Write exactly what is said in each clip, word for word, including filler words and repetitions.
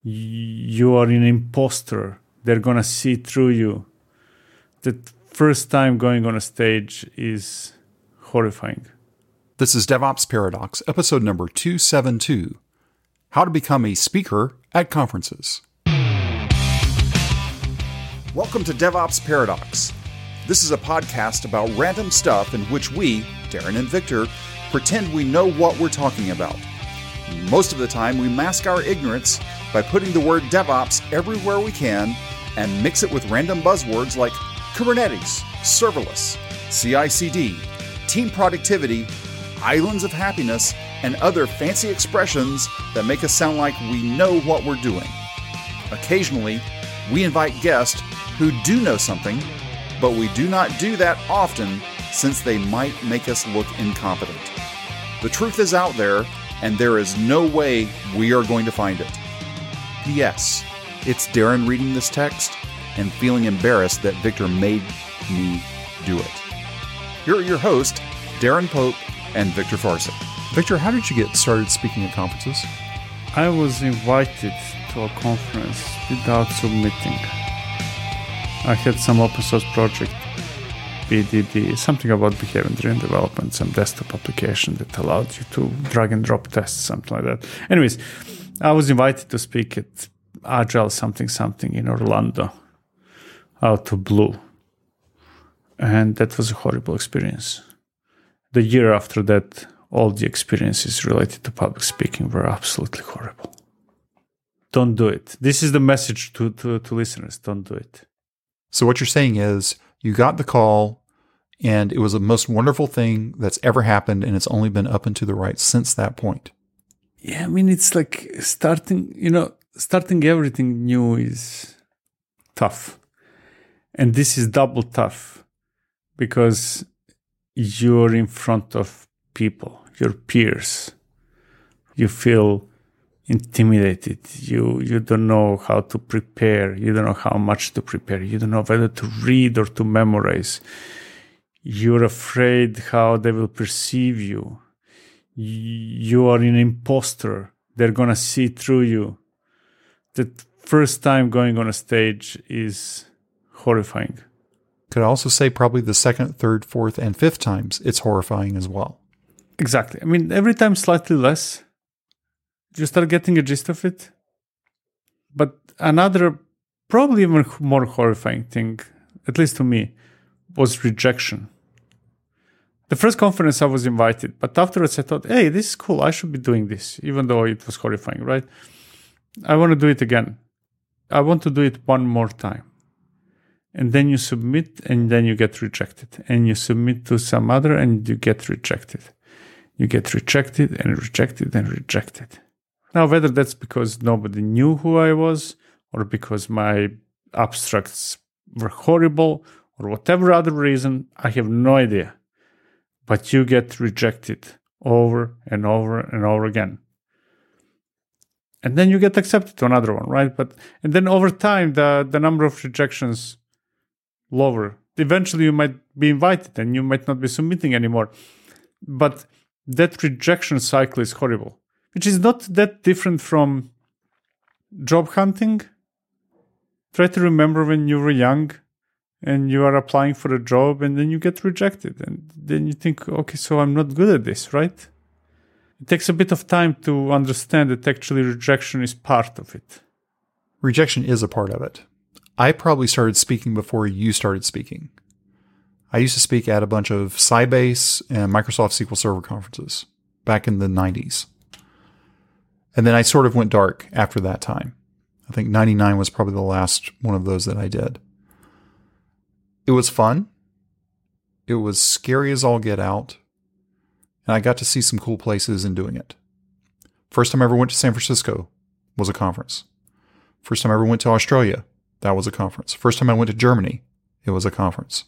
you are an imposter. They're going to see through you. The first time going on a stage is horrifying. This is DevOps Paradox, episode number two seventy-two, How to Become a Speaker at Conferences. Welcome to DevOps Paradox. This is a podcast about random stuff in which we, Darren and Victor, pretend we know what we're talking about. Most of the time, we mask our ignorance by putting the word DevOps everywhere we can and mix it with random buzzwords like Kubernetes, serverless, C I C D, team productivity, islands of happiness, and other fancy expressions that make us sound like we know what we're doing. Occasionally, we invite guests who do know something, but we do not do that often since they might make us look incompetent. The truth is out there, and there is no way we are going to find it. P S. It's Darren reading this text and feeling embarrassed that Victor made me do it. Here are your hosts, Darren Pope and Victor Farsick. Victor, how did you get started speaking at conferences? I was invited to a conference without submitting. I had some open source project, B D D, something about behavior-driven development, some desktop application that allowed you to drag and drop tests, something like that. Anyways, I was invited to speak at Agile something something in Orlando, out of blue. And that was a horrible experience. The year after that, all the experiences related to public speaking were absolutely horrible. Don't do it. This is the message to, to, to listeners. Don't do it. So what you're saying is you got the call and it was the most wonderful thing that's ever happened, and it's only been up and to the right since that point. Yeah, I mean, it's like starting, you know, starting everything new is tough. And this is double tough because you're in front of people, your peers. You feel intimidated. You you don't know how to prepare. You don't know how much to prepare. You don't know whether to read or to memorize. You're afraid how they will perceive you. You are an imposter. They're going to see through you. The first time going on a stage is horrifying. Could I also say probably the second, third, fourth, and fifth times it's horrifying as well. Exactly. I mean, every time slightly less. You start getting a gist of it. But another, probably even more horrifying thing, at least to me, was rejection. The first conference I was invited, but afterwards I thought, hey, this is cool. I should be doing this, even though it was horrifying, right? I want to do it again. I want to do it one more time. And then you submit and then you get rejected. And you submit to some other and you get rejected. You get rejected and rejected and rejected. Now, whether that's because nobody knew who I was or because my abstracts were horrible or whatever other reason, I have no idea. But you get rejected over and over and over again. And then you get accepted to another one, right? But and then over time, the, the number of rejections lower. Eventually, you might be invited and you might not be submitting anymore. But that rejection cycle is horrible, which is not that different from job hunting. Try to remember when you were young and you are applying for a job and then you get rejected. And then you think, okay, so I'm not good at this, right? It takes a bit of time to understand that actually rejection is part of it. Rejection is a part of it. I probably started speaking before you started speaking. I used to speak at a bunch of Sybase and Microsoft S Q L Server conferences back in the nineties. And then I sort of went dark after that time. I think ninety-nine was probably the last one of those that I did. It was fun. It was scary as all get out. And I got to see some cool places in doing it. First time I ever went to San Francisco was a conference. First time I ever went to Australia, that was a conference. First time I went to Germany, it was a conference.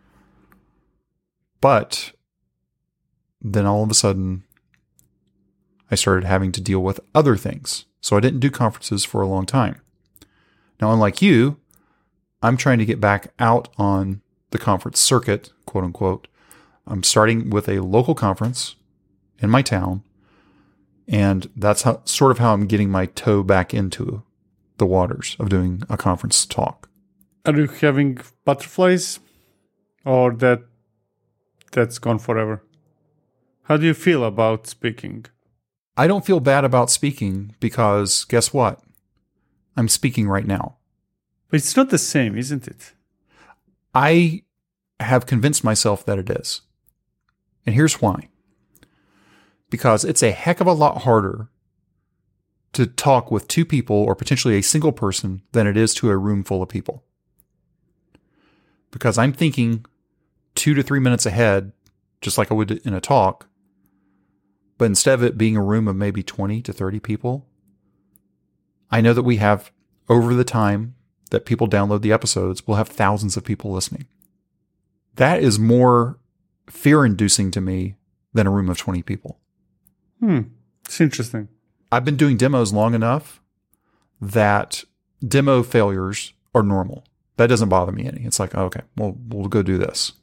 But then all of a sudden, I started having to deal with other things. So I didn't do conferences for a long time. Now, unlike you, I'm trying to get back out on the conference circuit, quote unquote. I'm starting with a local conference in my town, and that's how, sort of how I'm getting my toe back into the waters of doing a conference talk. Are you having butterflies, or that that's gone forever? How do you feel about speaking? I don't feel bad about speaking because guess what? I'm speaking right now. But it's not the same, isn't it? I have convinced myself that it is. And here's why. Because it's a heck of a lot harder to talk with two people or potentially a single person than it is to a room full of people. Because I'm thinking two to three minutes ahead, just like I would in a talk. But instead of it being a room of maybe twenty to thirty people, I know that we have, over the time that people download the episodes, we'll have thousands of people listening. That is more fear-inducing to me than a room of twenty people. Hmm. It's interesting. I've been doing demos long enough that demo failures are normal. That doesn't bother me any. It's like, oh, okay, well, we'll go do this.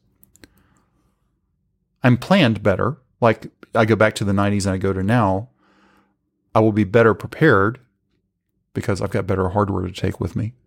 I'm planned better. Like I go back to the nineties and I go to now, I will be better prepared because I've got better hardware to take with me.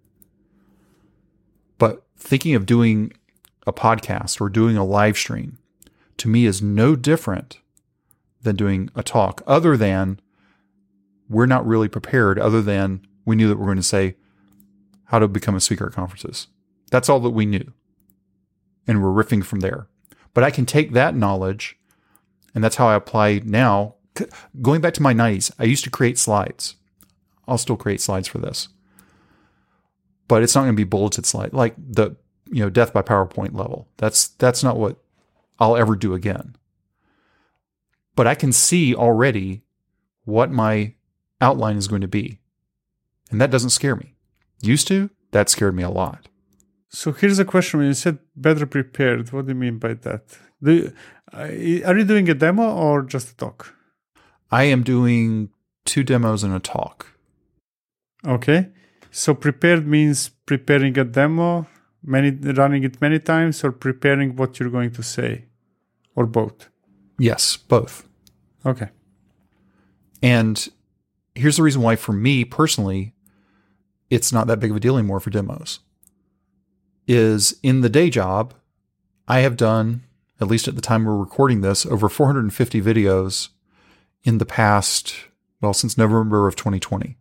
But thinking of doing a podcast or doing a live stream to me is no different than doing a talk, other than we're not really prepared, other than we knew that we're going to say how to become a speaker at conferences. That's all that we knew. And we're riffing from there. But I can take that knowledge, and that's how I apply now. Going back to my nineties, I used to create slides. I'll still create slides for this. But it's not going to be bulleted slides, like the you know death by PowerPoint level. That's that's not what I'll ever do again. But I can see already what my outline is going to be. And that doesn't scare me. Used to, that scared me a lot. So here's a question. When you said better prepared, what do you mean by that? Do you, are you doing a demo or just a talk? I am doing two demos and a talk. Okay. So prepared means preparing a demo, many running it many times, or preparing what you're going to say, or both? Yes, both. Okay. And here's the reason why, for me personally, it's not that big of a deal anymore for demos. Is in the day job, I have done, at least at the time we're recording this, over four hundred fifty videos in the past, well, since November of twenty twenty.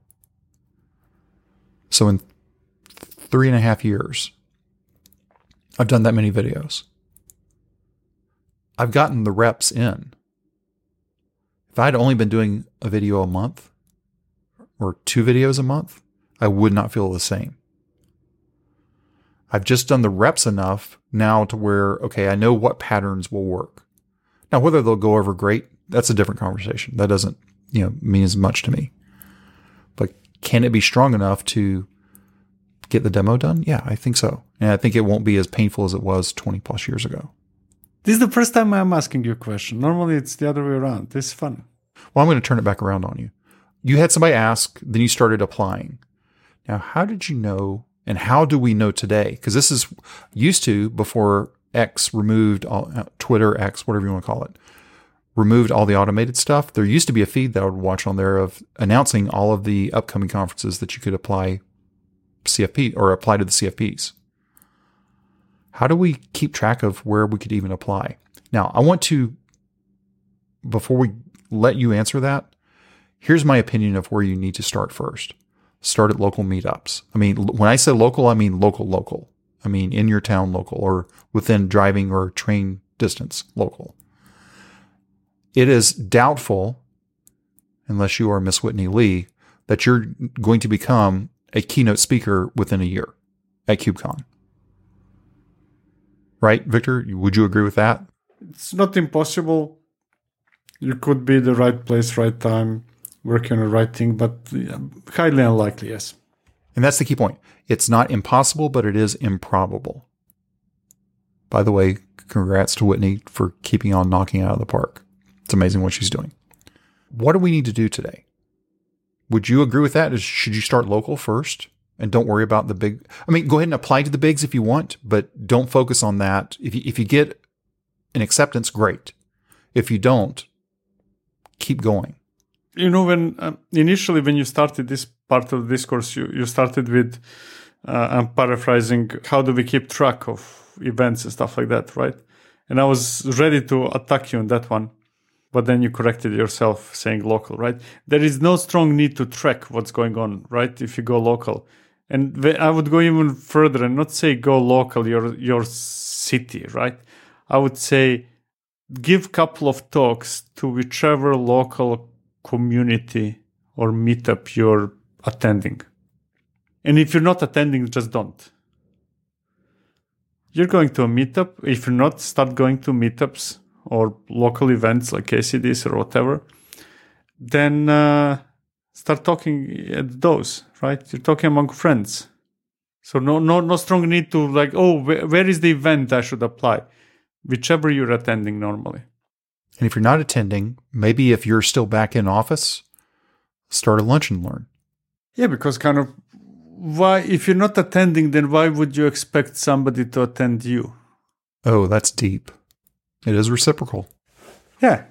So in three and a half years, I've done that many videos. I've gotten the reps in. If I had only been doing a video a month or two videos a month, I would not feel the same. I've just done the reps enough now to where, okay, I know what patterns will work. Now, whether they'll go over great, that's a different conversation. That doesn't, you know, mean as much to me. But can it be strong enough to get the demo done? Yeah, I think so. And I think it won't be as painful as it was twenty plus years ago. This is the first time I'm asking you a question. Normally it's the other way around. This is fun. Well, I'm going to turn it back around on you. You had somebody ask, then you started applying. Now, how did you know, and how do we know today? Because this is used to, before X removed, all, Twitter, X, whatever you want to call it, removed all the automated stuff. There used to be a feed that I would watch on there of announcing all of the upcoming conferences that you could apply C F P or apply to the C F Ps. How do we keep track of where we could even apply? Now, I want to, before we let you answer that, here's my opinion of where you need to start first. Start at local meetups. I mean, when I say local, I mean local, local. I mean in your town local, or within driving or train distance local. It is doubtful, unless you are Miss Whitney Lee, that you're going to become a keynote speaker within a year at KubeCon. Right, Victor? Would you agree with that? It's not impossible. You could be the right place, right time, working on the right thing, but highly unlikely, yes. And that's the key point. It's not impossible, but it is improbable. By the way, congrats to Whitney for keeping on knocking out of the park. It's amazing what she's doing. What do we need to do today? Would you agree with that? Should you start local first and don't worry about the big? I mean, go ahead and apply to the bigs if you want, but don't focus on that. If you, if you get an acceptance, great. If you don't, keep going. You know, when uh, initially when you started this part of the discourse, you, you started with, uh, I'm paraphrasing, how do we keep track of events and stuff like that, right? And I was ready to attack you on that one. But then you corrected yourself saying local, right? There is no strong need to track what's going on, right? If you go local. And I would go even further and not say go local, your your city, right? I would say give a couple of talks to whichever local community or meetup you're attending. And if you're not attending, just don't. You're going to a meetup. If you're not, start going to meetups or local events like K C Ds or whatever, then uh, start talking at those, right? You're talking among friends. So no no, no strong need to like, oh, where, where is the event I should apply? Whichever you're attending normally. And if you're not attending, maybe if you're still back in office, start a lunch and learn. Yeah, because kind of, why, if you're not attending, then why would you expect somebody to attend you? Oh, that's deep. It is reciprocal. Yeah.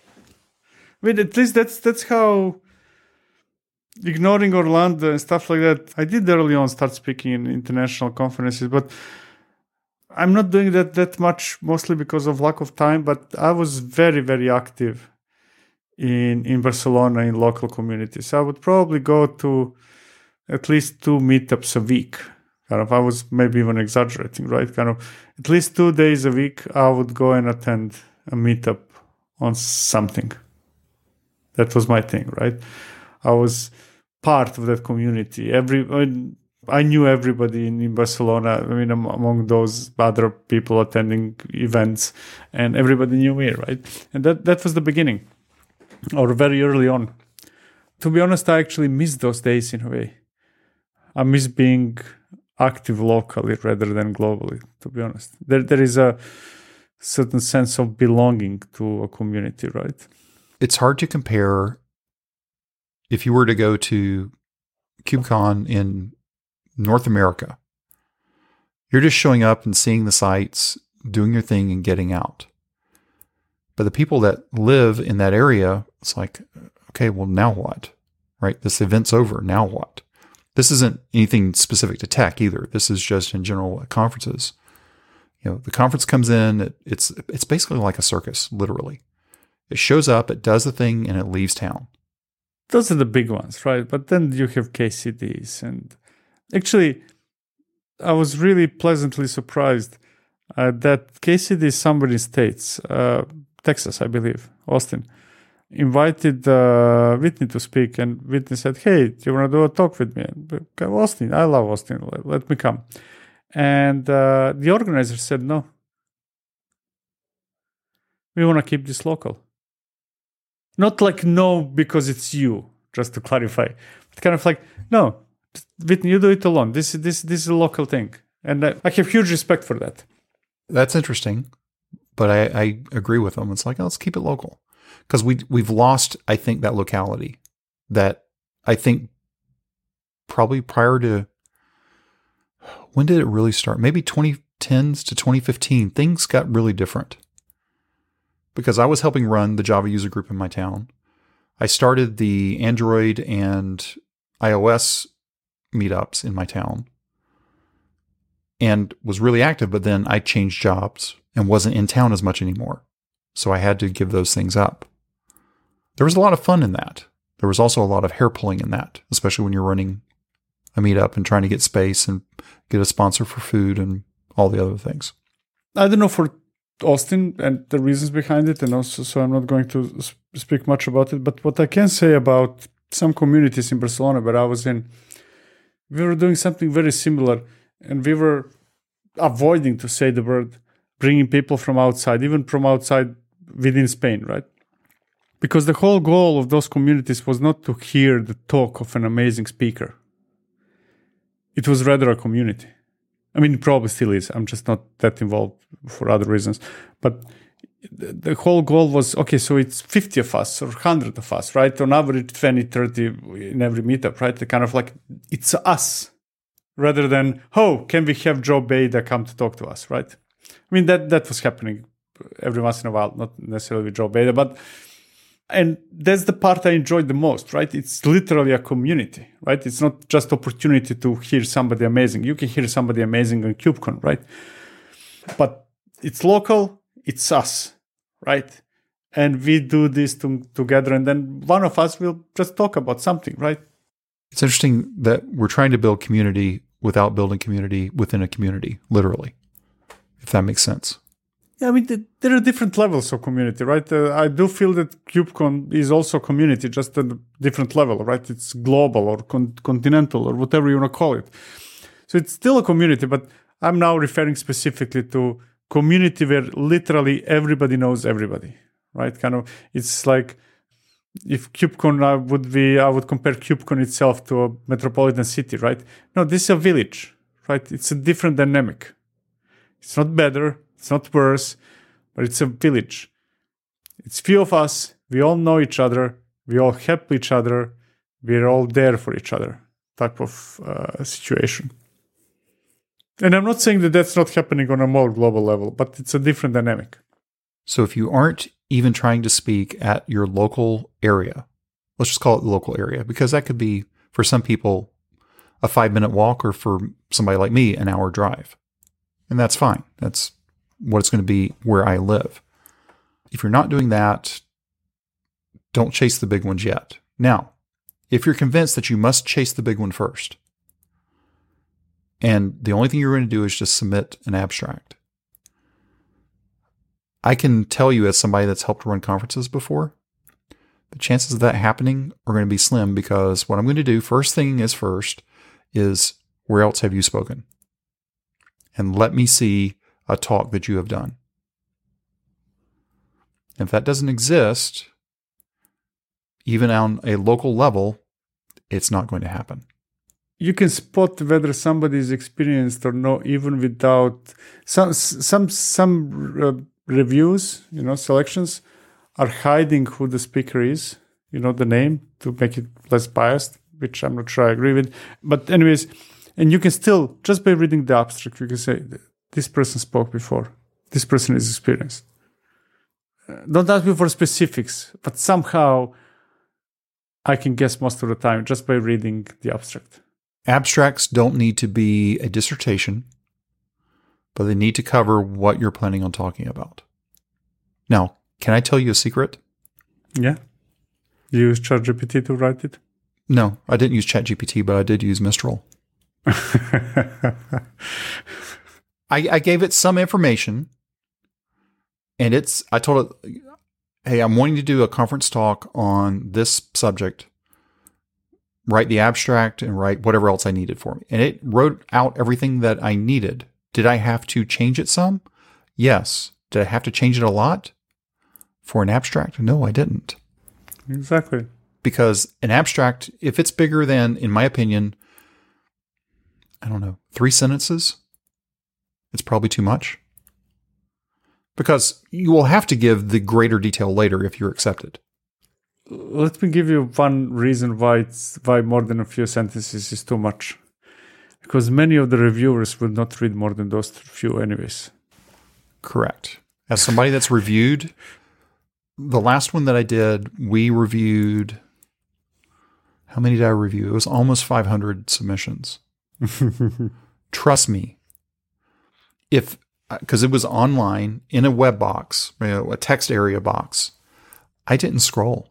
I mean, at least that's that's how ignoring Orlando and stuff like that. I did early on start speaking in international conferences, but I'm not doing that that much, mostly because of lack of time. But I was very, very active in, in Barcelona in local communities. I would probably go to at least two meetups a week. Kind of, I was maybe even exaggerating, right? Kind of, at least two days a week, I would go and attend a meetup on something. That was my thing, right? I was part of that community. Every I knew everybody in, in Barcelona. I mean, among those other people attending events, and everybody knew me, right? And that that was the beginning, or very early on. To be honest, I actually miss those days in a way. I miss being active locally rather than globally, to be honest. There, there is a certain sense of belonging to a community, right? It's hard to compare if you were to go to KubeCon in North America. You're just showing up and seeing the sites, doing your thing and getting out. But the people that live in that area, it's like, okay, well, now what? Right? This event's over. Now what? This isn't anything specific to tech either. This is just in general at conferences. You know, the conference comes in, it, it's it's basically like a circus, literally. It shows up, it does the thing, and it leaves town. Those are the big ones, right? But then you have K C Ds. And actually, I was really pleasantly surprised uh, that K C D somebody in States, uh, Texas, I believe, Austin, invited uh, Whitney to speak, and Whitney said, hey, do you want to do a talk with me? And, Austin, I love Austin, let, let me come. And uh, the organizer said, no. We want to keep this local. Not like no because it's you, just to clarify. But kind of like, no, Whitney, you do it alone. This, this, this is a local thing. And I, I have huge respect for that. That's interesting, but I, I agree with them. It's like, oh, let's keep it local. Because we, we've lost, I think, that locality that I think probably prior to, when did it really start? Maybe twenty tens to twenty fifteen, things got really different. Because I was helping run the Java user group in my town. I started the Android and iOS meetups in my town and was really active, but then I changed jobs and wasn't in town as much anymore. So I had to give those things up. There was a lot of fun in that. There was also a lot of hair pulling in that, especially when you're running a meetup and trying to get space and get a sponsor for food and all the other things. I don't know for Austin and the reasons behind it, and also so I'm not going to speak much about it, but what I can say about some communities in Barcelona where I was in, we were doing something very similar, and we were avoiding to say the word, bringing people from outside, even from outside within Spain, right? Because the whole goal of those communities was not to hear the talk of an amazing speaker. It was rather a community. I mean, it probably still is. I'm just not that involved for other reasons. But the whole goal was, okay, so it's fifty of us or one hundred of us, right? On average, twenty, thirty in every meetup, right? The kind of like, it's us. Rather than, oh, can we have Joe Beda come to talk to us, right? I mean, that, that was happening every once in a while, not necessarily with Joe Beda, but And that's the part I enjoyed the most, right? It's literally a community, right? It's not just opportunity to hear somebody amazing. You can hear somebody amazing on KubeCon, right? But it's local, it's us, right? And we do this to, together, and then one of us will just talk about something, right? It's interesting that we're trying to build community without building community within a community, literally, if that makes sense. Yeah, I mean, the, there are different levels of community, right? Uh, I do feel that KubeCon is also community, just at a different level, right? It's global or con- continental or whatever you want to call it. So it's still a community, but I'm now referring specifically to community where literally everybody knows everybody, right? Kind of, it's like if KubeCon I would be, I would compare KubeCon itself to a metropolitan city, right? No, this is a village, right? It's a different dynamic. It's not better. It's not worse, but it's a village. It's few of us. We all know each other. We all help each other. We're all there for each other type of uh, situation. And I'm not saying that that's not happening on a more global level, but it's a different dynamic. So if you aren't even trying to speak at your local area, let's just call it the local area, because that could be, for some people, a five-minute walk, or for somebody like me, an hour drive. And that's fine. That's what it's going to be where I live. If you're not doing that, don't chase the big ones yet. Now, if you're convinced that you must chase the big one first, and the only thing you're going to do is just submit an abstract, I can tell you, as somebody that's helped run conferences before, the chances of that happening are going to be slim, because what I'm going to do, first thing is first, is where else have you spoken? And let me see a talk that you have done. If that doesn't exist, even on a local level, it's not going to happen. You can spot whether somebody is experienced or not, even without some some some uh, reviews, you know, selections are hiding who the speaker is, you know, the name, to make it less biased, which I'm not sure I agree with. But anyways, and you can still, just by reading the abstract, you can say, this person spoke before. This person is experienced. Uh, don't ask me for specifics, but somehow I can guess most of the time just by reading the abstract. Abstracts don't need to be a dissertation, but they need to cover what you're planning on talking about. Now, can I tell you a secret? Yeah. You use ChatGPT to write it? No, I didn't use ChatGPT, but I did use Mistral. I, I gave it some information, and it's, I told it, hey, I'm wanting to do a conference talk on this subject. Write the abstract and write whatever else I needed for me. And it wrote out everything that I needed. Did I have to change it some? Yes. Did I have to change it a lot for an abstract? No, I didn't. Exactly. Because an abstract, if it's bigger than, in my opinion, I don't know, three sentences, it's probably too much. Because you will have to give the greater detail later if you're accepted. Let me give you one reason why it's why more than a few sentences is too much. Because many of the reviewers will not read more than those few anyways. Correct. As somebody that's reviewed, the last one that I did, we reviewed, how many did I review? It was almost five hundred submissions. Trust me, if, because it was online in a web box, you know, a text area box, I didn't scroll.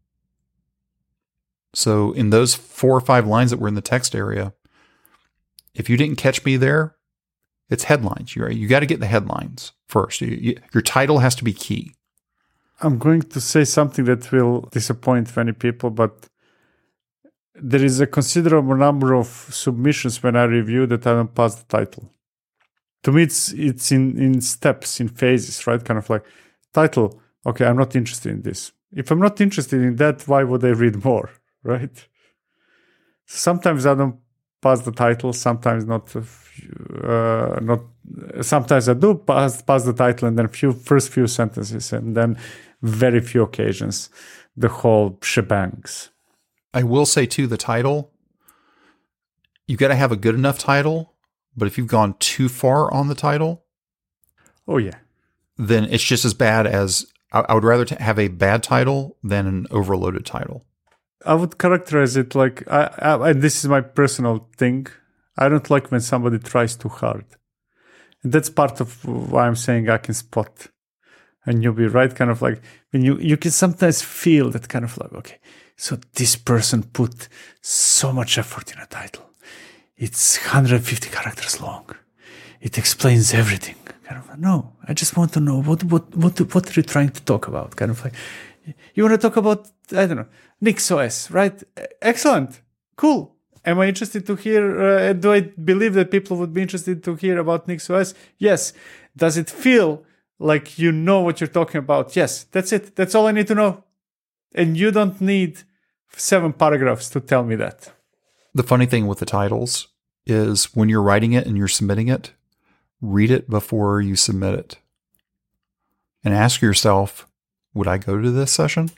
So in those four or five lines that were in the text area, if you didn't catch me there, it's headlines. You you got to get the headlines first. You, you, your title has to be key. I'm going to say something that will disappoint many people, but there is a considerable number of submissions when I review that I don't pass the title. To me, it's it's in, in steps, in phases, right? Kind of like, title, okay, I'm not interested in this. If I'm not interested in that, why would I read more, right? Sometimes I don't pass the title, sometimes not. Uh, not. Sometimes I do pass pass the title, and then few first few sentences, and then very few occasions, the whole shebangs. I will say too, the title, you've got to have a good enough title, but if you've gone too far on the title, oh yeah, then it's just as bad as I, I would rather t- have a bad title than an overloaded title. I would characterize it like, I, I, and this is my personal thing. I don't like when somebody tries too hard. And that's part of why I'm saying I can spot a newbie, right? Kind of like when you, you can sometimes feel that kind of like, okay, so this person put so much effort in a title. It's one hundred fifty characters long. It explains everything. Kind of, no, I just want to know what, what, what, what are you trying to talk about? Kind of like, you want to talk about, I don't know, NixOS, right? Excellent. Cool. Am I interested to hear, uh, do I believe that people would be interested to hear about NixOS? Yes. Does it feel like you know what you're talking about? Yes. That's it. That's all I need to know. And you don't need seven paragraphs to tell me that. The funny thing with the titles is when you're writing it and you're submitting it, read it before you submit it. And ask yourself, would I go to this session?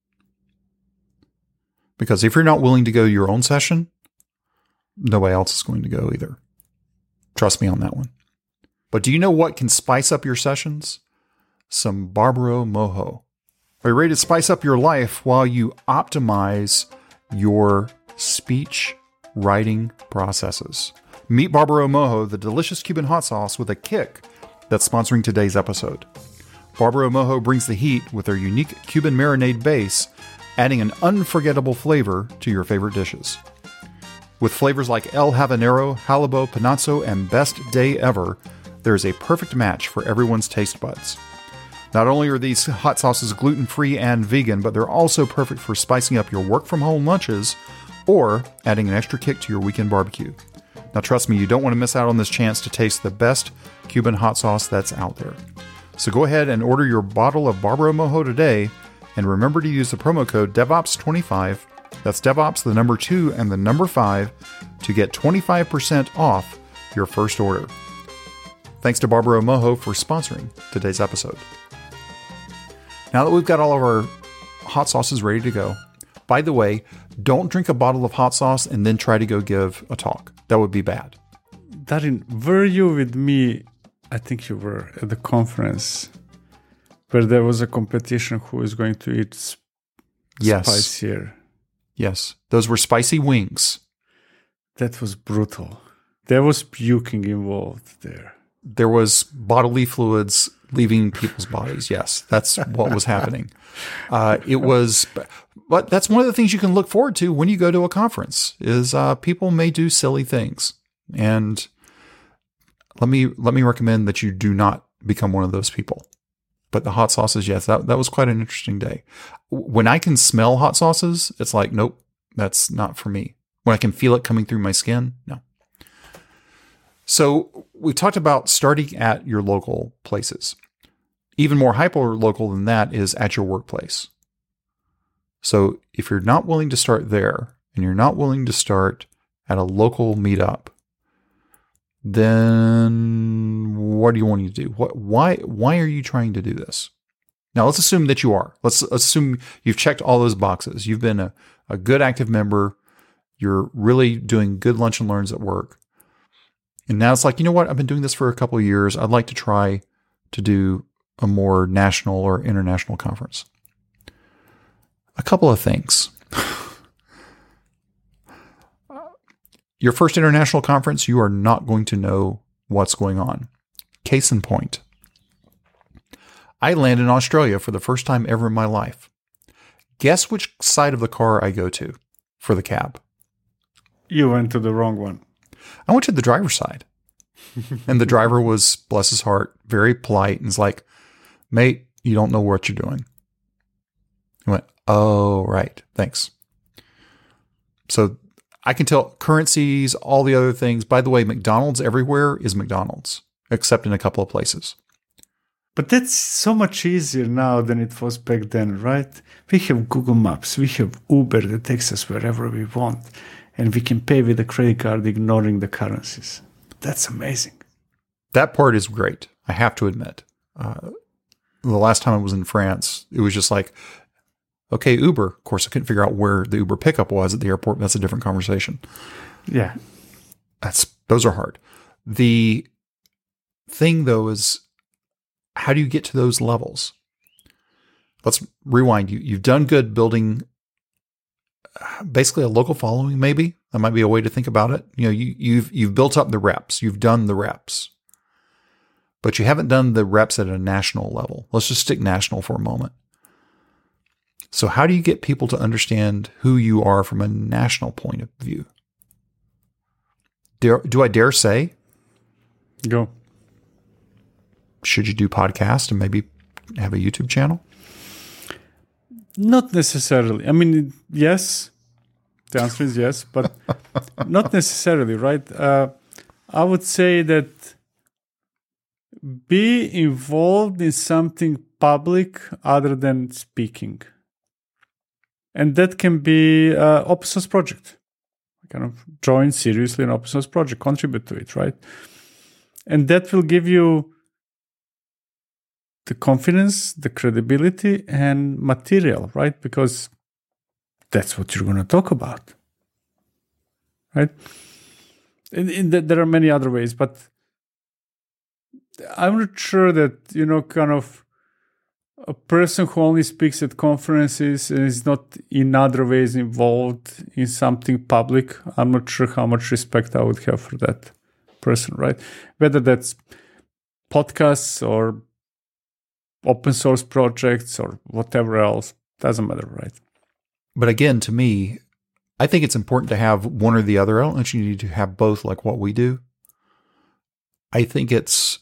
Because if you're not willing to go to your own session, nobody else is going to go either. Trust me on that one. But do you know what can spice up your sessions? Some Barbaro Moho. Are you ready to spice up your life while you optimize your speech writing processes? Meet Barbaro Moho, the delicious Cuban hot sauce with a kick that's sponsoring today's episode. Barbaro Moho brings the heat with their unique Cuban marinade base, adding an unforgettable flavor to your favorite dishes. With flavors like El Habanero, Halibo, Panazzo, and Best Day Ever, there is a perfect match for everyone's taste buds. Not only are these hot sauces gluten-free and vegan, but they're also perfect for spicing up your work-from-home lunches or adding an extra kick to your weekend barbecue. Now trust me, you don't want to miss out on this chance to taste the best Cuban hot sauce that's out there. So go ahead and order your bottle of Barbaro Mojo today, and remember to use the promo code DevOps twenty-five, that's DevOps the number two and the number five, to get twenty-five percent off your first order. Thanks to Barbaro Mojo for sponsoring today's episode. Now that we've got all of our hot sauces ready to go, by the way, don't drink a bottle of hot sauce and then try to go give a talk. That would be bad. Darin, were you with me? I think you were at the conference where there was a competition who was going to eat sp- yes. spicier. Yes. Those were spicy wings. That was brutal. There was puking involved there. There was bodily fluids leaving people's bodies. Yes, that's what was happening. Uh, it was, but that's one of the things you can look forward to when you go to a conference is uh, people may do silly things. And let me, let me recommend that you do not become one of those people. But the hot sauces, yes, that, that was quite an interesting day. When I can smell hot sauces, it's like, nope, that's not for me. When I can feel it coming through my skin, no. So we talked about starting at your local places. Even more hyper local than that is at your workplace. So if you're not willing to start there and you're not willing to start at a local meetup, then what do you want to do? What, why, why are you trying to do this? Now let's assume that you are. Let's assume you've checked all those boxes. You've been a, a good active member. You're really doing good lunch and learns at work. And now it's like, you know what? I've been doing this for a couple of years. I'd like to try to do a more national or international conference. A couple of things. Your first international conference, you are not going to know what's going on. Case in point. I landed in Australia for the first time ever in my life. Guess which side of the car I go to for the cab? You went to the wrong one. I went to the driver's side. And the driver was, bless his heart, very polite and was like, mate, you don't know what you're doing. I went, oh, right. Thanks. So I can tell currencies, all the other things. By the way, McDonald's everywhere is McDonald's, except in a couple of places. But that's so much easier now than it was back then, right? We have Google Maps. We have Uber that takes us wherever we want. And we can pay with a credit card ignoring the currencies. That's amazing. That part is great, I have to admit. Uh, the last time I was in France, it was just like, okay, Uber. Of course, I couldn't figure out where the Uber pickup was at the airport. That's a different conversation. Yeah. That's those are hard. The thing, though, is how do you get to those levels? let's rewind. You, you've done good building basically a local following, maybe. That might be a way to think about it. You know, you, you've you've built up the reps. You've done the reps. But you haven't done the reps at a national level. Let's just stick national for a moment. So how do you get people to understand who you are from a national point of view? Dare, do I dare say? Go. Should you do podcast and maybe have a YouTube channel? Not necessarily. I mean, yes. The answer is yes, but not necessarily, right? Uh, I would say that be involved in something public other than speaking. And that can be an open source project. Kind of join seriously an open source project, contribute to it, right? And that will give you the confidence, the credibility, and material, right? Because that's what you're going to talk about, right? And, and there are many other ways, but I'm not sure that, you know, kind of a person who only speaks at conferences and is not in other ways involved in something public, I'm not sure how much respect I would have for that person, right? Whether that's podcasts or open source projects or whatever else, doesn't matter, right? But again, to me, I think it's important to have one or the other. I don't think you need to have both like what we do. I think it's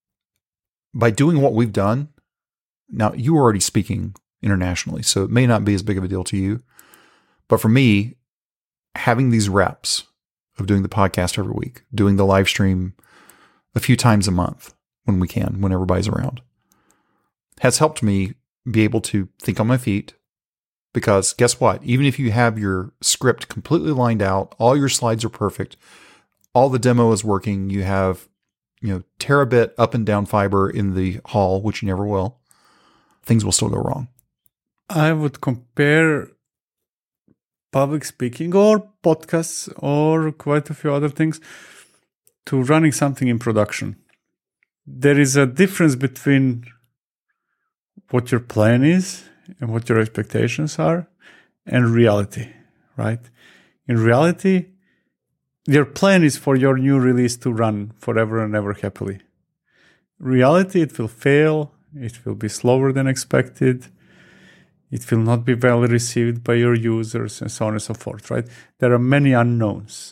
by doing what we've done. Now, you were already speaking internationally, so it may not be as big of a deal to you. But for me, having these reps of doing the podcast every week, doing the live stream a few times a month when we can, when everybody's around, has helped me be able to think on my feet. Because guess what? Even if you have your script completely lined out, all your slides are perfect, all the demo is working, you have, you know, terabit up and down fiber in the hall, which you never will, things will still go wrong. I would compare public speaking or podcasts or quite a few other things to running something in production. There is a difference between what your plan is and what your expectations are and reality, right? In reality, your plan is for your new release to run forever and ever happily. Reality, it will fail. It will be slower than expected. It will not be well received by your users and so on and so forth, right? There are many unknowns.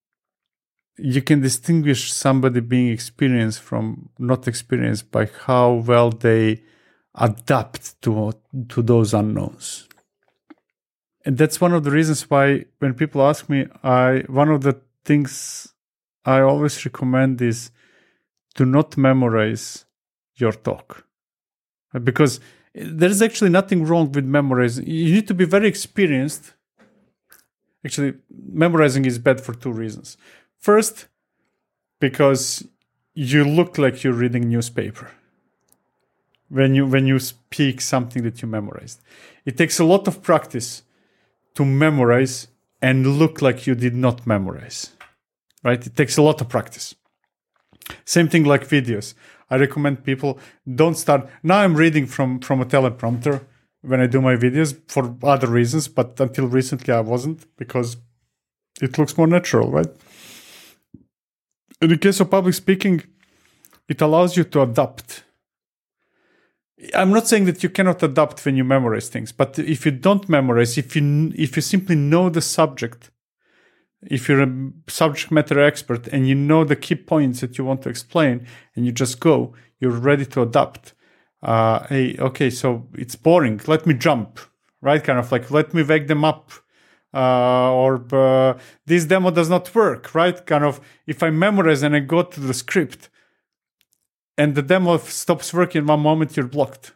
You can distinguish somebody being experienced from not experienced by how well they adapt to, to those unknowns. And that's one of the reasons why when people ask me, I one of the things I always recommend is do not memorize your talk. Because there's actually nothing wrong with memorizing. You need to be very experienced. Actually, memorizing is bad for two reasons. First, because you look like you're reading newspaper when you when you speak something that you memorized. It takes a lot of practice to memorize and look like you did not memorize, right? It takes a lot of practice. Same thing like videos. I recommend people don't start. Now I'm reading from, from a teleprompter when I do my videos for other reasons, but until recently I wasn't because it looks more natural, right? In the case of public speaking, it allows you to adapt. I'm not saying that you cannot adapt when you memorize things, but if you don't memorize, if you if you simply know the subject, if you're a subject matter expert and you know the key points that you want to explain and you just go, you're ready to adapt. Uh, hey, okay, so it's boring. Let me jump, right? Kind of like, let me wake them up. Uh, or uh, this demo does not work, right? Kind of, if I memorize and I go to the script and the demo stops working in one moment, you're blocked.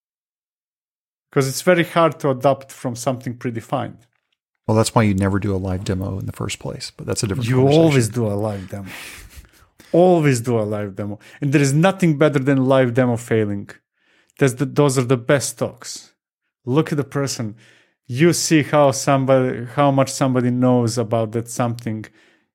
Because it's very hard to adapt from something predefined. Well, that's why you never do a live demo in the first place, but that's a different You conversation. always do a live demo. Always do a live demo. And there is nothing better than live demo failing. That's the, those are the best talks. Look at the person. You see how somebody, how much somebody knows about that something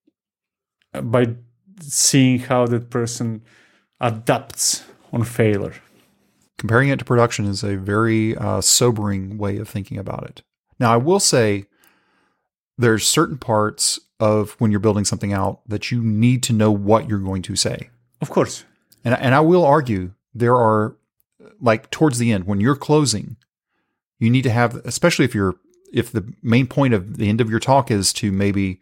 by seeing how that person adapts on failure. comparing it to production is a very uh, sobering way of thinking about it. Now, I will say there's certain parts of when you're building something out that you need to know what you're going to say. Of course. And, and I will argue there are, like towards the end, when you're closing, you need to have, especially if you're, if the main point of the end of your talk is to maybe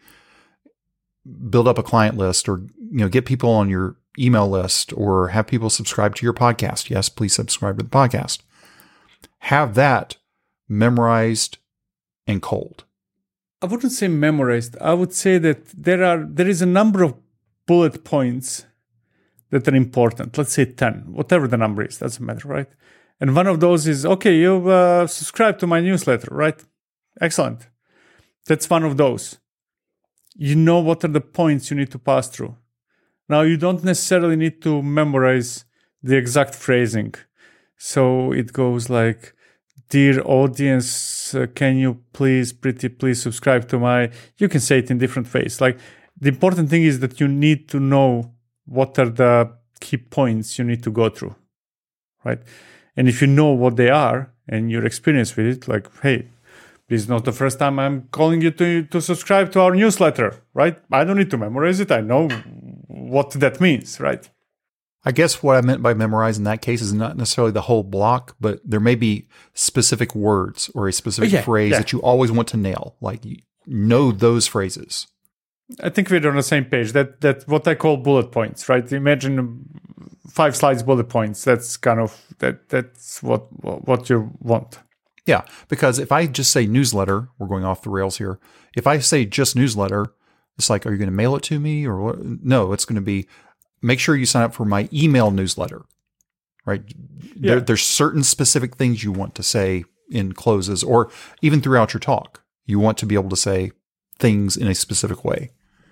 build up a client list or, you know, get people on your email list or have people subscribe to your podcast. Yes, please subscribe to the podcast. Have that memorized and cold. I wouldn't say memorized. I would say that there are there is a number of bullet points that are important. Let's say ten, whatever the number is, doesn't matter, right? And one of those is, okay, you uh, subscribe to my newsletter, right? Excellent. That's one of those. You know what are the points you need to pass through. Now, you don't necessarily need to memorize the exact phrasing. So it goes like, dear audience, uh, can you please, pretty please subscribe to my... You can say it in different ways. Like, the important thing is that you need to know what are the key points you need to go through, right? And if you know what they are and you're experienced with it, like, hey, this is not the first time I'm calling you to, to subscribe to our newsletter, right? I don't need to memorize it. I know what that means, right? I guess what I meant by memorize in that case is not necessarily the whole block, but there may be specific words or a specific yeah, phrase yeah. that you always want to nail. Like, you know those phrases. I think we're on the same page. That that what I call bullet points, right? Imagine five slides bullet points. That's kind of that. That's what what you want. Yeah, because if I just say newsletter, we're going off the rails here. If I say just newsletter, it's like, are you going to mail it to me or what? No, it's going to be, make sure you sign up for my email newsletter, right? Yeah. There, there's certain specific things you want to say in closes or even throughout your talk. You want to be able to say things in a specific way.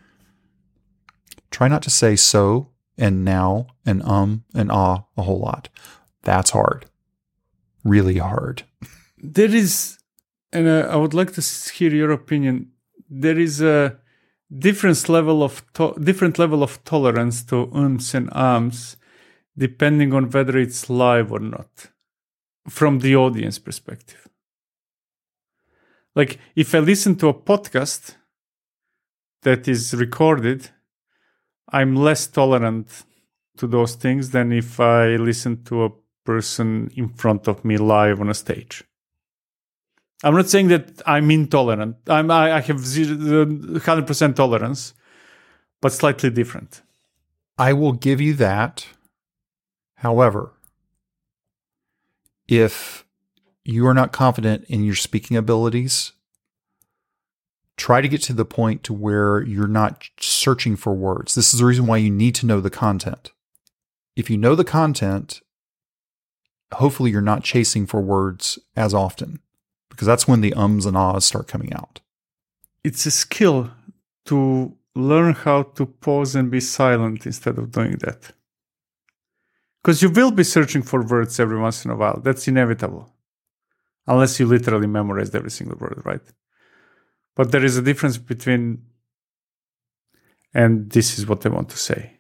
Try not to say so and now and um and ah a whole lot. That's hard. Really hard. There is, and uh, I would like to hear your opinion. There is a different level of to- different level of tolerance to ums and ahs, depending on whether it's live or not, from the audience perspective. Like, if I listen to a podcast that is recorded, I'm less tolerant to those things than if I listen to a person in front of me live on a stage. I'm not saying that I'm intolerant. I'm, I, I have zero, one hundred percent tolerance, but slightly different. I will give you that. However, if you are not confident in your speaking abilities, try to get to the point to where you're not searching for words. This is the reason why you need to know the content. If you know the content, hopefully you're not chasing for words as often, because that's when the ums and ahs start coming out. It's a skill to learn how to pause and be silent instead of doing that. Because you will be searching for words every once in a while. That's inevitable. Unless you literally memorized every single word, right? But there is a difference between, and this is what I want to say.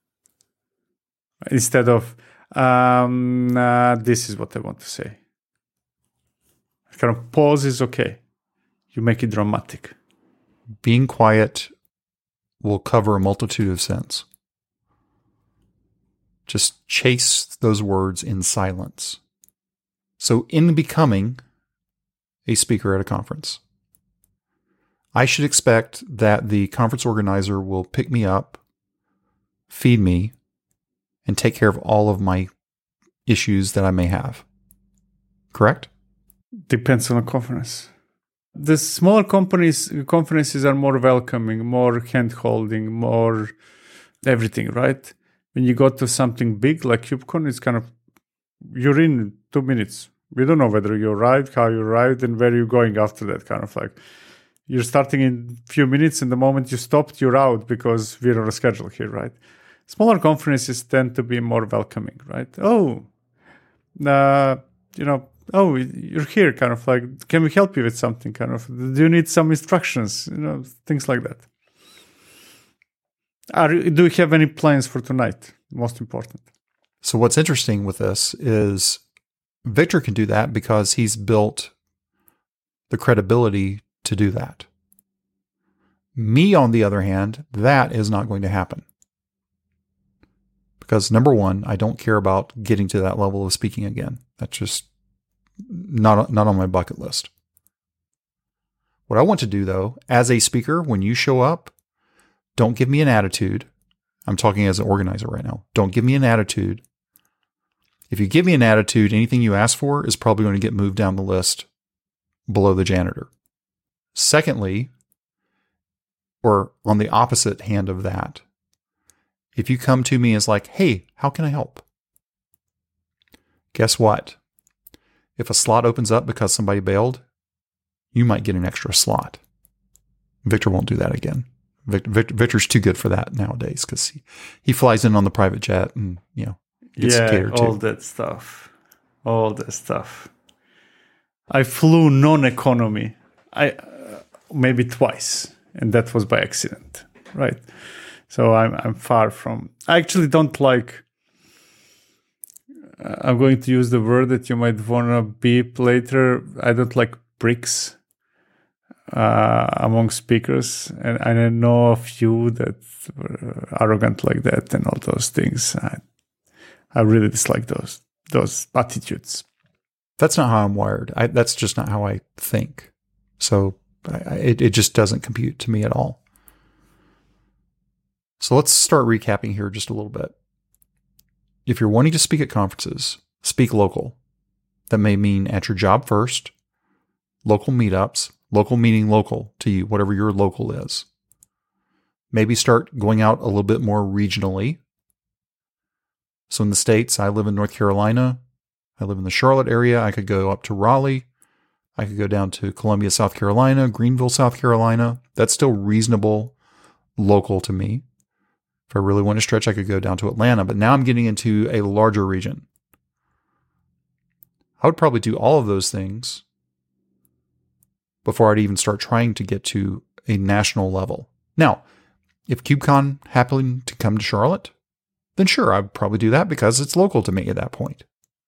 Instead of, um, uh, this is what I want to say. Kind of pause is okay. You make it dramatic. Being quiet will cover a multitude of sins. Just chase those words in silence. So in becoming a speaker at a conference, I should expect that the conference organizer will pick me up, feed me, and take care of all of my issues that I may have. Correct? Depends on the conference. The smaller companies, conferences are more welcoming, more hand-holding, more everything, right? When you go to something big like KubeCon, it's kind of, you're in two minutes. We don't know whether you arrived, how you arrived, and where you're going after that, kind of like. You're starting in a few minutes, and the moment you stopped, you're out because we're on a schedule here, right? Smaller conferences tend to be more welcoming, right? Oh, uh, you know, oh, you're here, kind of like, can we help you with something, kind of, do you need some instructions, you know, things like that. Are, do you have any plans for tonight? Most important. So what's interesting with this is Victor can do that because he's built the credibility to do that. Me, on the other hand, that is not going to happen. Because number one, I don't care about getting to that level of speaking again. That's just not, not on my bucket list. What I want to do, though, as a speaker, when you show up, don't give me an attitude. I'm talking as an organizer right now. Don't give me an attitude. If you give me an attitude, anything you ask for is probably going to get moved down the list below the janitor. Secondly, or on the opposite hand of that, if you come to me as like, hey, how can I help? Guess what? If a slot opens up because somebody bailed, you might get an extra slot. Victor won't do that again. Victor, Victor, Victor's too good for that nowadays because he, he flies in on the private jet and, you know, gets yeah, catered to. all that stuff. All that stuff. I flew non-economy. I uh, maybe twice, and that was by accident, right? So I'm I'm far from. I actually don't like. Uh, I'm going to use the word that you might wanna beep later. I don't like bricks uh, among speakers, and, and I know a few that were arrogant like that and all those things. I, I really dislike those those attitudes. That's not how I'm wired. I, that's just not how I think. So I, I, it, it just doesn't compute to me at all. So let's start recapping here just a little bit. If you're wanting to speak at conferences, speak local. That may mean at your job first, local meetups, local meaning local to you, whatever your local is. Maybe start going out a little bit more regionally. So in the States, I live in North Carolina. I live in the Charlotte area. I could go up to Raleigh. I could go down to Columbia, South Carolina, Greenville, South Carolina. That's still reasonable local to me. If I really want to stretch, I could go down to Atlanta. But now I'm getting into a larger region. I would probably do all of those things before I'd even start trying to get to a national level. Now, if KubeCon happened to come to Charlotte, then sure, I'd probably do that because it's local to me at that point.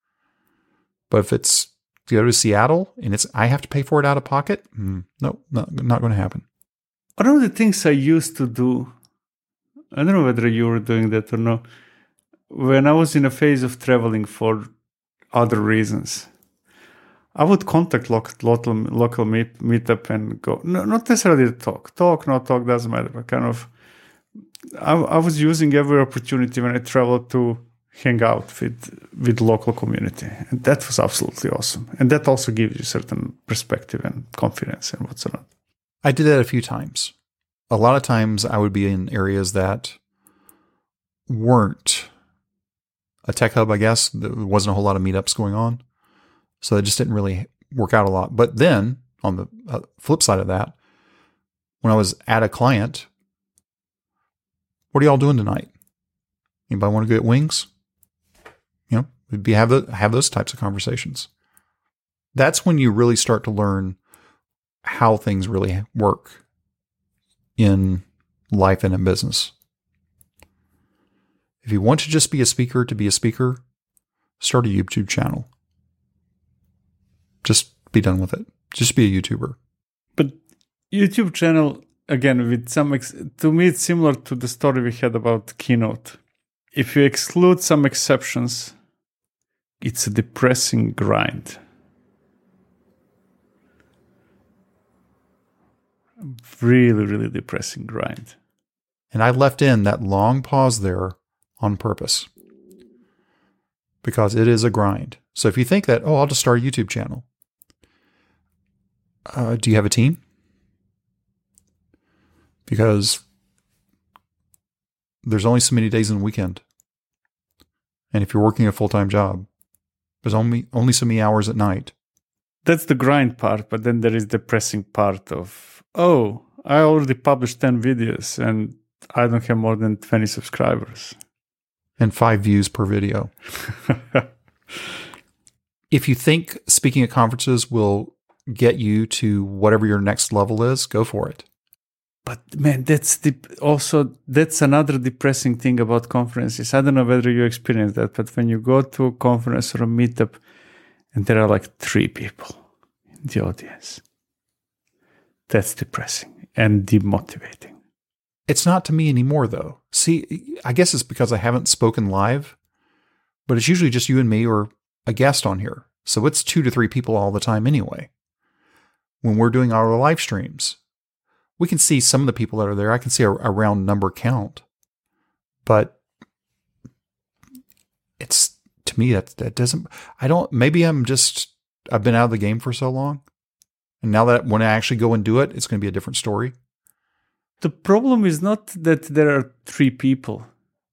But if it's to go to Seattle and it's I have to pay for it out of pocket, mm, no, not, not going to happen. One of the things I used to do, I don't know whether you were doing that or not, when I was in a phase of traveling for other reasons, I would contact local local, local meet, meetup and go, no, not necessarily to talk. Talk, not talk, doesn't matter, but kind of, I, I was using every opportunity when I traveled to hang out with with local community, and that was absolutely awesome. And that also gives you certain perspective and confidence and whatsoever. I did that a few times. A lot of times I would be in areas that weren't a tech hub, I guess. There wasn't a whole lot of meetups going on, so it just didn't really work out a lot. But then on the flip side of that, when I was at a client, what are y'all doing tonight? Anybody want to get wings? You know, we'd be have the, have those types of conversations. That's when you really start to learn how things really work in life and in business. If you want to just be a speaker to be a speaker, start a YouTube channel. Just be done with it. Just be a YouTuber. But YouTube channel, again, with some ex- to me, it's similar to the story we had about Keynote. If you exclude some exceptions, it's a depressing grind. Really, really depressing grind. And I left in that long pause there on purpose because it is a grind. So if you think that, oh, I'll just start a YouTube channel. Uh, do you have a team? Because there's only so many days in the weekend. And if you're working a full-time job, there's only only so many hours at night. That's the grind part, but then there is the depressing part of, oh, I already published ten videos and I don't have more than twenty subscribers. And five views per video. If you think speaking at conferences will get you to whatever your next level is, go for it. But man, that's the, also, that's another depressing thing about conferences. I don't know whether you experience that, but when you go to a conference or a meetup and there are like three people in the audience. That's depressing and demotivating. It's not to me anymore, though. See, I guess it's because I haven't spoken live, but it's usually just you and me or a guest on here. So it's two to three people all the time anyway. When we're doing our live streams, we can see some of the people that are there. I can see a, a round number count, but it's, to me, that, that doesn't, I don't, maybe I'm just, I've been out of the game for so long. And now that when I actually go and do it, it's going to be a different story. The problem is not that there are three people.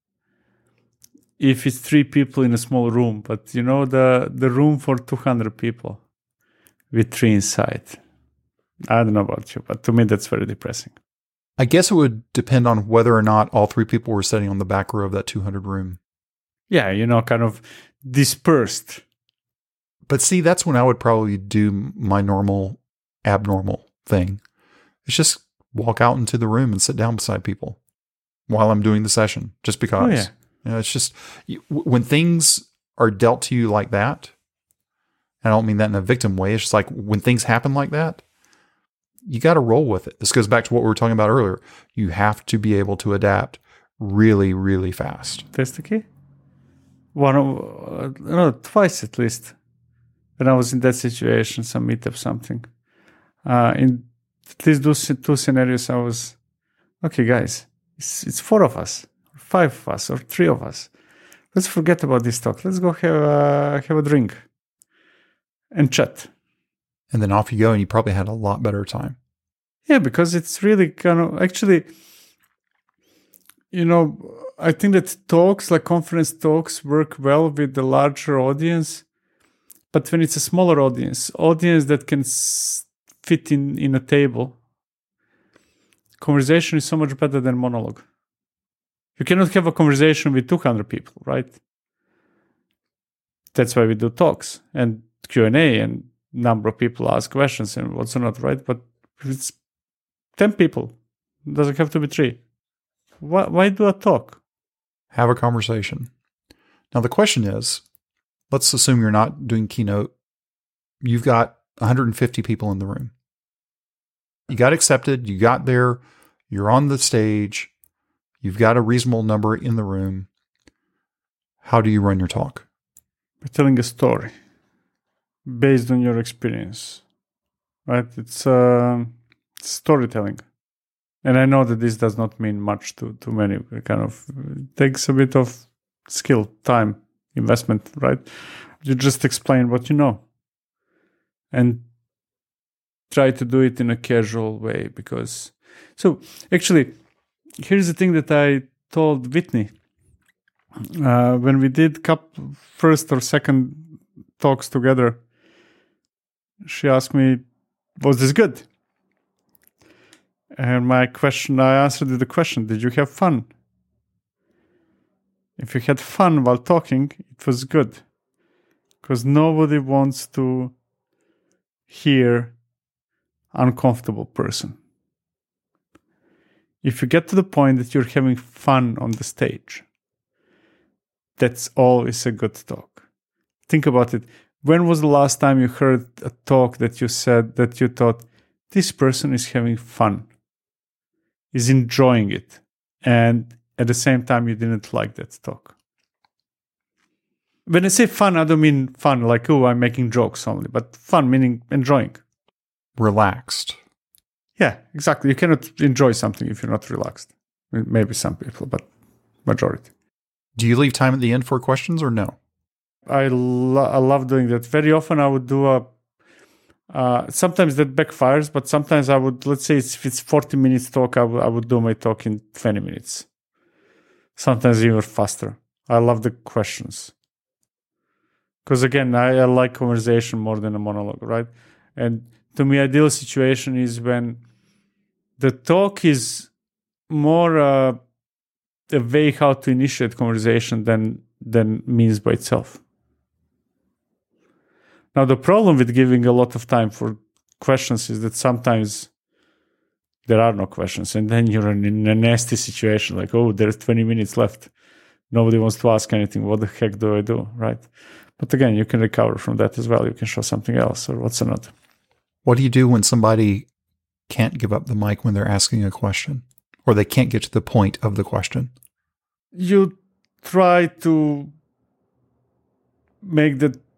If it's three people in a small room, but you know, the, the room for two hundred people with three inside. I don't know about you, but to me, that's very depressing. I guess it would depend on whether or not all three people were sitting on the back row of that two hundred room. Yeah, you know, kind of dispersed. But see, that's when I would probably do my normal, abnormal thing. It's just walk out into the room and sit down beside people while I'm doing the session, just because. Oh, yeah. You know, it's just, you, when things are dealt to you like that, I don't mean that in a victim way. It's just like when things happen like that, you got to roll with it. This goes back to what we were talking about earlier. You have to be able to adapt really, really fast. That's the key. One, uh, no, twice at least, when I was in that situation, some meetup, something. Uh, in at least those two scenarios, I was, okay, guys, it's, it's four of us, or five of us, or three of us. Let's forget about this talk. Let's go have a, have a drink and chat. And then off you go, and you probably had a lot better time. Yeah, because it's really kind of, actually, you know, I think that talks, like conference talks, work well with the larger audience. But when it's a smaller audience, audience that can s- fit in, in a table, conversation is so much better than monologue. You cannot have a conversation with two hundred people, right? That's why we do talks and Q and A, and number of people ask questions and what's not, right? But if it's ten people, it doesn't have to be three. Why, why do a talk? Have a conversation. Now, the question is, let's assume you're not doing keynote. You've got one hundred fifty people in the room. You got accepted. You got there. You're on the stage. You've got a reasonable number in the room. How do you run your talk? By telling a story based on your experience, right? It's uh, storytelling. And I know that this does not mean much to, to many. It kind of it takes a bit of skill, time, investment, right? You just explain what you know. And try to do it in a casual way, because... So, actually, here's the thing that I told Whitney. Uh, when we did couple, first or second talks together, she asked me, was this good? And my question, I answered with the question, did you have fun? If you had fun while talking, it was good. Because nobody wants to hear uncomfortable person. If you get to the point that you're having fun on the stage, that's always a good talk. Think about it. When was the last time you heard a talk that you said that you thought, this person is having fun, is enjoying it, and at the same time you didn't like that talk? When I say fun, I don't mean fun like, oh, I'm making jokes only, but fun meaning enjoying. Relaxed. Yeah, exactly. You cannot enjoy something if you're not relaxed. Maybe some people, but majority. Do you leave time at the end for questions or no? I, lo- I love doing that. Very often I would do a, uh, sometimes that backfires, but sometimes I would, let's say it's, if it's forty minutes talk, I would, I would do my talk in twenty minutes. Sometimes even faster. I love the questions. Because again, I, I like conversation more than a monologue, right? And to me, ideal situation is when the talk is more uh, a way how to initiate conversation than than means by itself. Now, the problem with giving a lot of time for questions is that sometimes there are no questions, and then you're in a nasty situation, like, oh, there's twenty minutes left. Nobody wants to ask anything. What the heck do I do, right? But again, you can recover from that as well. You can show something else or what's not. What do you do when somebody can't give up the mic when they're asking a question, or they can't get to the point of the question? You try to make the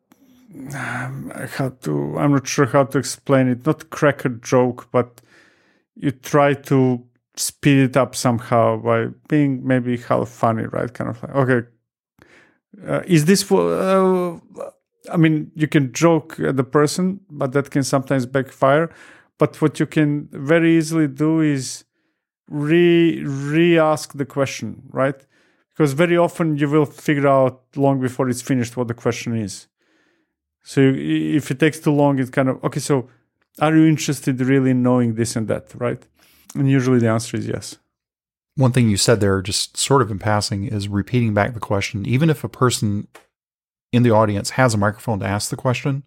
how to I'm not sure how to explain it. Not crack a joke, but you try to speed it up somehow by being maybe half funny, right? Kind of like, okay, uh, is this for? Uh, I mean, you can joke at the person, but that can sometimes backfire. But what you can very easily do is re re-ask the question, right? Because very often you will figure out long before it's finished what the question is. So if it takes too long, it's kind of, okay, so are you interested really in knowing this and that, right? And usually the answer is yes. One thing you said there, just sort of in passing, is repeating back the question. Even if a person in the audience has a microphone to ask the question,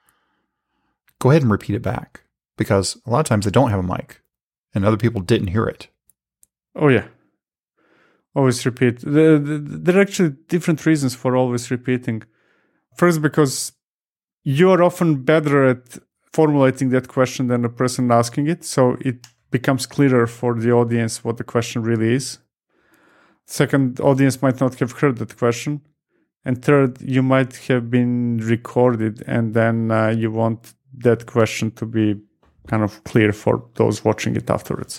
go ahead and repeat it back. Because a lot of times they don't have a mic and other people didn't hear it. Oh, yeah. Always repeat. The, the, there are actually different reasons for always repeating. First, because you are often better at formulating that question than the person asking it. So it becomes clearer for the audience what the question really is. Second, the audience might not have heard that question. And third, you might have been recorded and then uh, you want that question to be kind of clear for those watching it afterwards.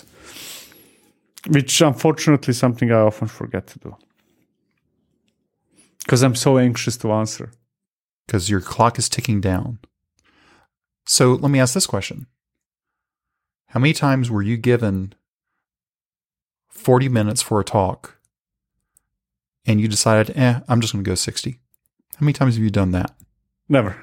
Which, unfortunately, is something I often forget to do. Because I'm so anxious to answer. Because your clock is ticking down. So let me ask this question. How many times were you given forty minutes for a talk and you decided, eh, I'm just going to go sixty? How many times have you done that? Never.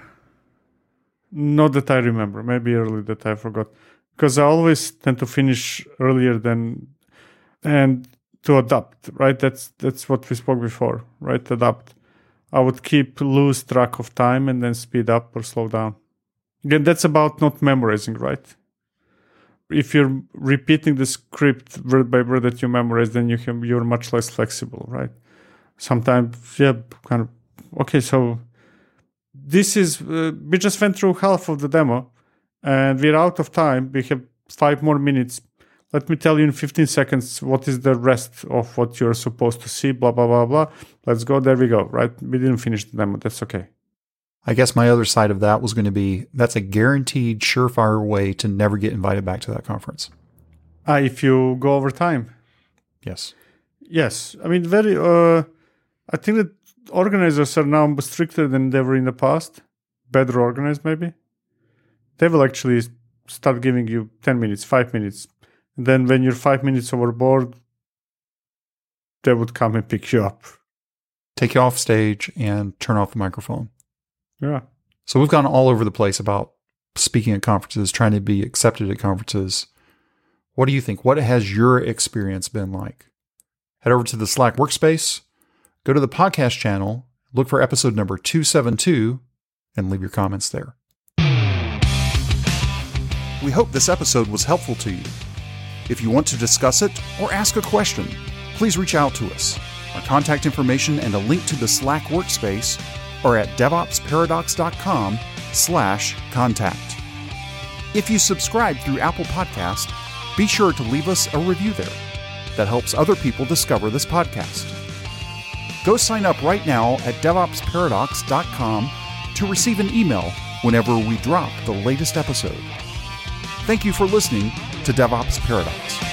Not that I remember. Maybe early that I forgot. Because I always tend to finish earlier than... And to adapt, right? That's that's what we spoke before, right? Adapt. I would keep lose track of time and then speed up or slow down. Again, that's about not memorizing, right? If you're repeating the script word by word that you memorize, then you can, you're much less flexible, right? Sometimes, yeah, kind of, okay, so this is, uh, we just went through half of the demo and we're out of time. We have five more minutes. Let me tell you in fifteen seconds what is the rest of what you're supposed to see, blah, blah, blah, blah. Let's go. There we go, right? We didn't finish the demo. That's okay. I guess my other side of that was going to be, that's a guaranteed surefire way to never get invited back to that conference. Uh, if you go over time. Yes. Yes. I mean, very, uh, I think that organizers are now stricter than they were in the past. Better organized, maybe. They will actually start giving you ten minutes, five minutes. And then when you're five minutes overboard, they would come and pick you up. Take you off stage and turn off the microphone. Yeah. So we've gone all over the place about speaking at conferences, trying to be accepted at conferences. What do you think? What has your experience been like? Head over to the Slack workspace, go to the podcast channel, look for episode number two seventy-two, and leave your comments there. We hope this episode was helpful to you. If you want to discuss it or ask a question, please reach out to us. Our contact information and a link to the Slack workspace are at devopsparadox.com slash contact. If you subscribe through Apple Podcast, be sure to leave us a review there. That helps other people discover this podcast. Go sign up right now at devops paradox dot com to receive an email whenever we drop the latest episode. Thank you for listening to DevOps Paradox.